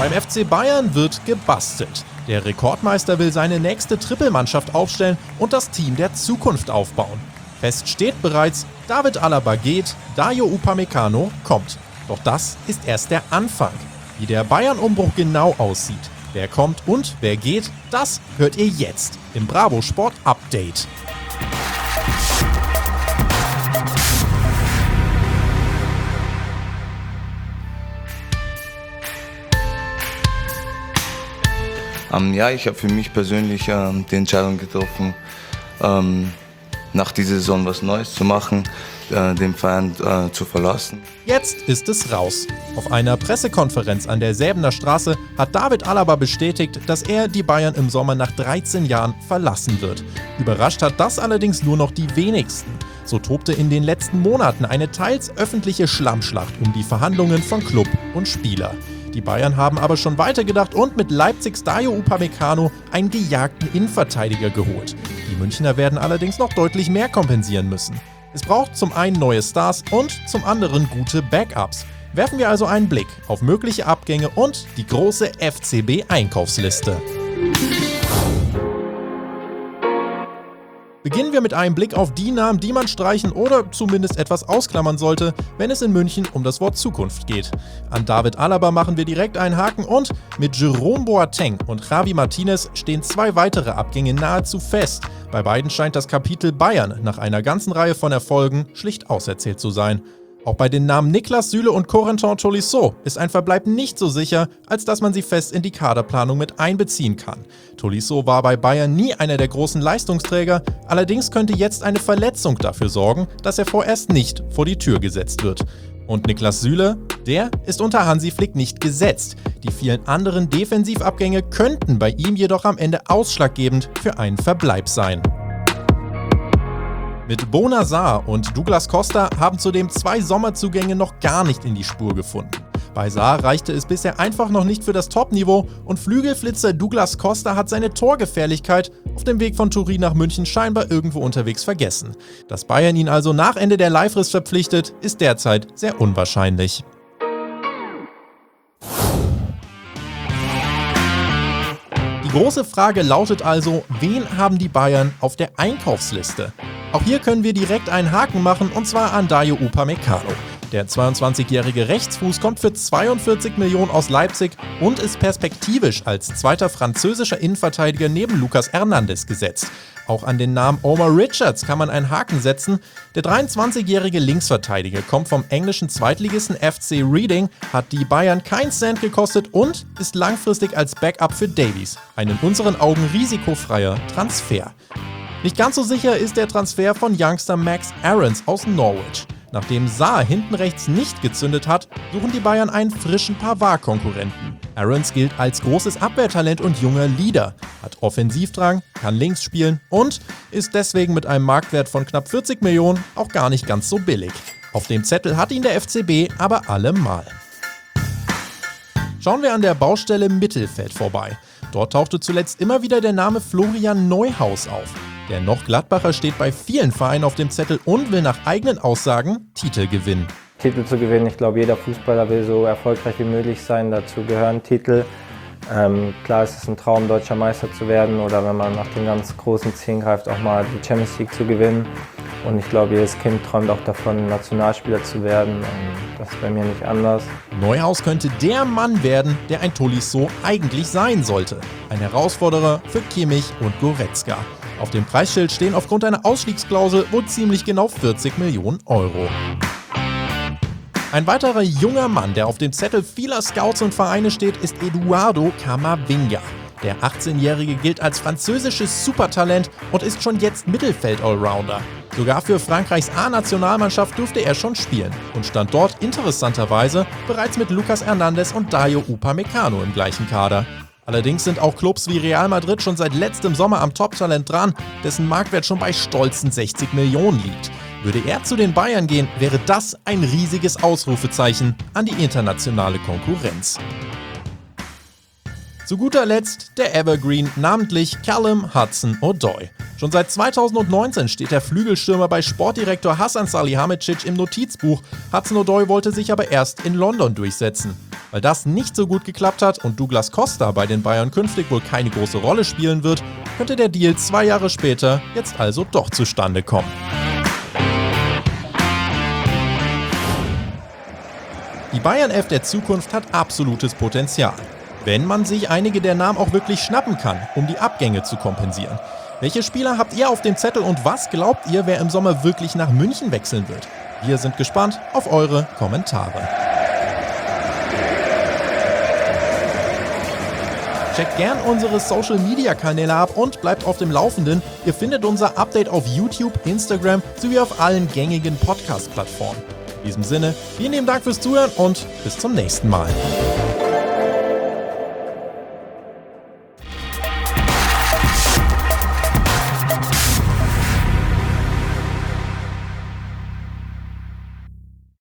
Beim FC Bayern wird gebastelt. Der Rekordmeister will seine nächste Trippelmannschaft aufstellen und das Team der Zukunft aufbauen. Fest steht bereits, David Alaba geht, Dayo Upamecano kommt. Doch das ist erst der Anfang. Wie der Bayern-Umbruch genau aussieht, wer kommt und wer geht, das hört ihr jetzt im Bravo Sport Update. Ja, ich habe für mich persönlich die Entscheidung getroffen, nach dieser Saison was Neues zu machen, den Verein zu verlassen. Jetzt ist es raus. Auf einer Pressekonferenz an der Säbener Straße hat David Alaba bestätigt, dass er die Bayern im Sommer nach 13 Jahren verlassen wird. Überrascht hat das allerdings nur noch die wenigsten. So tobte in den letzten Monaten eine teils öffentliche Schlammschlacht um die Verhandlungen von Club und Spieler. Die Bayern haben aber schon weitergedacht und mit Leipzigs Dayo Upamecano einen gejagten Innenverteidiger geholt. Die Münchner werden allerdings noch deutlich mehr kompensieren müssen. Es braucht zum einen neue Stars und zum anderen gute Backups. Werfen wir also einen Blick auf mögliche Abgänge und die große FCB-Einkaufsliste. Beginnen wir mit einem Blick auf die Namen, die man streichen oder zumindest etwas ausklammern sollte, wenn es in München um das Wort Zukunft geht. An David Alaba machen wir direkt einen Haken und mit Jerome Boateng und Javi Martinez stehen 2 weitere Abgänge nahezu fest. Bei beiden scheint das Kapitel Bayern nach einer ganzen Reihe von Erfolgen schlicht auserzählt zu sein. Auch bei den Namen Niklas Süle und Corentin Tolisso ist ein Verbleib nicht so sicher, als dass man sie fest in die Kaderplanung mit einbeziehen kann. Tolisso war bei Bayern nie einer der großen Leistungsträger, allerdings könnte jetzt eine Verletzung dafür sorgen, dass er vorerst nicht vor die Tür gesetzt wird. Und Niklas Süle, der ist unter Hansi Flick nicht gesetzt. Die vielen anderen Defensivabgänge könnten bei ihm jedoch am Ende ausschlaggebend für einen Verbleib sein. Mit Bouna Sarr und Douglas Costa haben zudem 2 Sommerzugänge noch gar nicht in die Spur gefunden. Bei Sarr reichte es bisher einfach noch nicht für das Topniveau und Flügelflitzer Douglas Costa hat seine Torgefährlichkeit auf dem Weg von Turin nach München scheinbar irgendwo unterwegs vergessen. Dass Bayern ihn also nach Ende der Leihfrist verpflichtet, ist derzeit sehr unwahrscheinlich. Die große Frage lautet also, wen haben die Bayern auf der Einkaufsliste? Auch hier können wir direkt einen Haken machen, und zwar an Dayo Upamecano. Der 22-jährige Rechtsfuß kommt für 42 Millionen aus Leipzig und ist perspektivisch als zweiter französischer Innenverteidiger neben Lucas Hernandez gesetzt. Auch an den Namen Omar Richards kann man einen Haken setzen. Der 23-jährige Linksverteidiger kommt vom englischen Zweitligisten FC Reading, hat die Bayern keinen Cent gekostet und ist langfristig als Backup für Davies. Ein in unseren Augen risikofreier Transfer. Nicht ganz so sicher ist der Transfer von Youngster Max Aarons aus Norwich. Nachdem Sarr hinten rechts nicht gezündet hat, suchen die Bayern einen frischen Pavard-Konkurrenten. Aarons gilt als großes Abwehrtalent und junger Leader, hat Offensivdrang, kann links spielen und ist deswegen mit einem Marktwert von knapp 40 Millionen auch gar nicht ganz so billig. Auf dem Zettel hat ihn der FCB aber allemal. Schauen wir an der Baustelle Mittelfeld vorbei. Dort tauchte zuletzt immer wieder der Name Florian Neuhaus auf. Der noch Gladbacher steht bei vielen Vereinen auf dem Zettel und will nach eigenen Aussagen Titel gewinnen. Titel zu gewinnen, ich glaube, jeder Fußballer will so erfolgreich wie möglich sein. Dazu gehören Titel. Klar ist es ein Traum, deutscher Meister zu werden oder wenn man nach den ganz großen Zielen greift, auch mal die Champions League zu gewinnen. Und ich glaube, jedes Kind träumt auch davon, Nationalspieler zu werden. Und das ist bei mir nicht anders. Neuhaus könnte der Mann werden, der ein Tolisso eigentlich sein sollte. Ein Herausforderer für Kimmich und Goretzka. Auf dem Preisschild stehen aufgrund einer Ausstiegsklausel wohl ziemlich genau 40 Millionen Euro. Ein weiterer junger Mann, der auf dem Zettel vieler Scouts und Vereine steht, ist Eduardo Camavinga. Der 18-Jährige gilt als französisches Supertalent und ist schon jetzt Mittelfeld-Allrounder. Sogar für Frankreichs A-Nationalmannschaft durfte er schon spielen und stand dort interessanterweise bereits mit Lucas Hernandez und Dayo Upamecano im gleichen Kader. Allerdings sind auch Clubs wie Real Madrid schon seit letztem Sommer am Top-Talent dran, dessen Marktwert schon bei stolzen 60 Millionen liegt. Würde er zu den Bayern gehen, wäre das ein riesiges Ausrufezeichen an die internationale Konkurrenz. Zu guter Letzt der Evergreen, namentlich Callum Hudson-Odoi. Schon seit 2019 steht der Flügelstürmer bei Sportdirektor Hasan Salihamidzic im Notizbuch. Hudson-Odoi wollte sich aber erst in London durchsetzen. Weil das nicht so gut geklappt hat und Douglas Costa bei den Bayern künftig wohl keine große Rolle spielen wird, könnte der Deal 2 Jahre später jetzt also doch zustande kommen. Die Bayern 11 der Zukunft hat absolutes Potenzial, wenn man sich einige der Namen auch wirklich schnappen kann, um die Abgänge zu kompensieren. Welche Spieler habt ihr auf dem Zettel und was glaubt ihr, wer im Sommer wirklich nach München wechseln wird? Wir sind gespannt auf eure Kommentare. Checkt gern unsere Social-Media-Kanäle ab und bleibt auf dem Laufenden. Ihr findet unser Update auf YouTube, Instagram sowie auf allen gängigen Podcast-Plattformen. In diesem Sinne, vielen lieben Dank fürs Zuhören und bis zum nächsten Mal.